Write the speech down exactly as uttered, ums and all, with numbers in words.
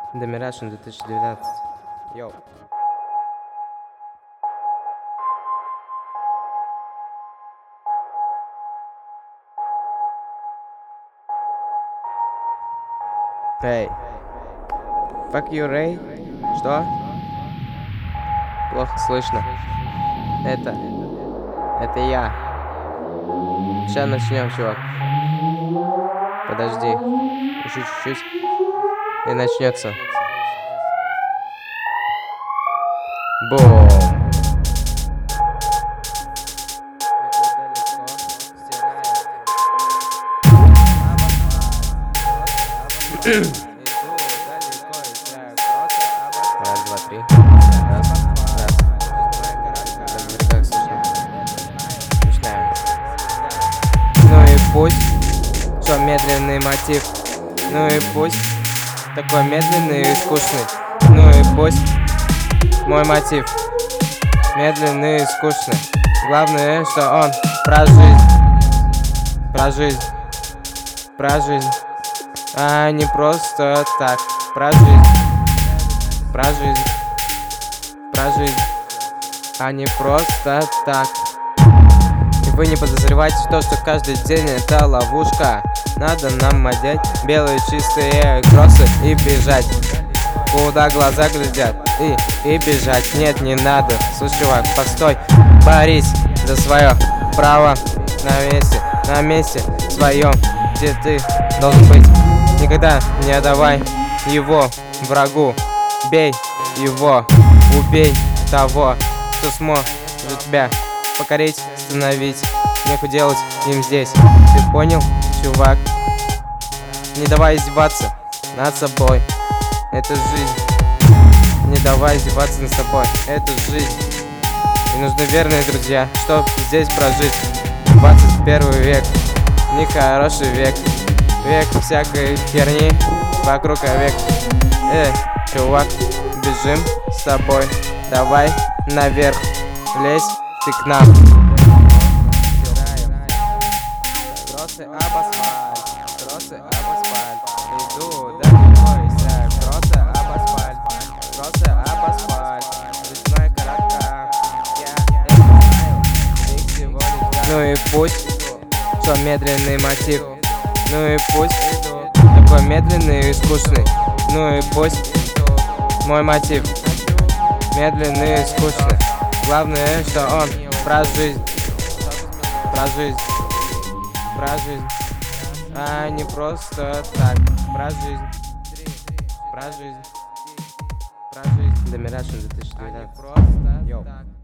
Домирашин две тысячи девятнадцать. Йоу. Эй. Fuck you, Ray. Что? Плохо слышно. Это... Это я. Сейчас начнем, чувак. Подожди. Еще чуть-чуть. И начнется. Бум. Раз, два, три. Раз, раз. Как слышно? Начинаем. Ну и пусть, что медленный мотив. Ну и пусть, такой медленный и скучный. Ну и пусть, мой мотив медленный и скучный. Главное, что он про жизнь. Про жизнь. Про жизнь. А не просто так. Про жизнь. Про жизнь. Про жизнь. А не просто так. И вы не подозреваете то, что каждый день это ловушка. Надо нам одеть белые чистые кроссы и бежать. Куда глаза глядят, и, и бежать. Нет, не надо. Слушай, чувак, постой. Борись за свое право на месте, на месте своем, где ты должен быть. Никогда не отдавай его врагу. Бей его, убей того, кто сможет тебя покорить, остановить. Нехуй делать им здесь. Ты понял, чувак? Не давай издеваться над собой. Это жизнь. Не давай издеваться над собой. Это жизнь. И нужны верные друзья, чтоб здесь прожить. двадцать первый век. Нехороший век. Век всякой херни вокруг век. Эй, чувак, бежим с тобой. Давай наверх. Лезь ты к нам. Кроссы об асфальт. Кроссы об асфальт. Иду далеко и сяк. Кроссы об асфальт. Кроссы об асфальт. Ручной карака. Я это знаю. Ты всего лишь. Ну и пусть, что медленный мотив. Ну и пусть, такой медленный и скучный. Ну и пусть, мой мотив медленный и скучный. Главное, что он про жизнь. Про жизнь. Про жизнь. А не просто так. Про жизнь. Про жизнь. Про жизнь. Домирашин две тысячи девятнадцать. Йоу.